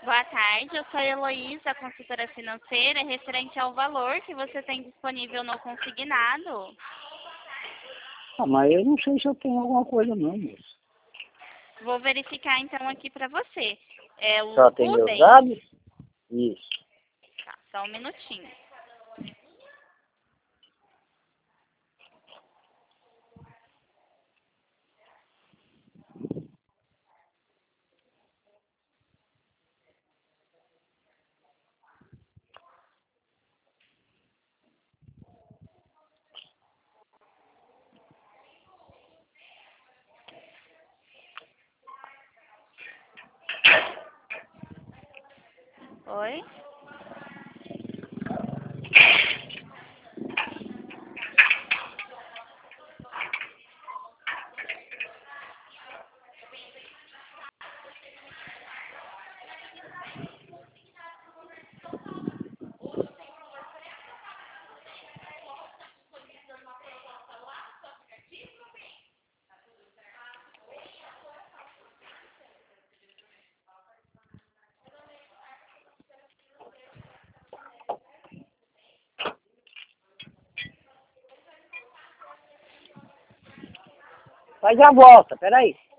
Boa tarde, eu sou a Heloísa, consultora financeira, referente ao valor que você tem disponível no consignado. Ah, mas eu não sei se eu tenho alguma coisa não, moço. Vou verificar então aqui para você. É o Só tem Rubens. usado? Isso. Tá, só um minutinho. Oi? Mas já volta, peraí.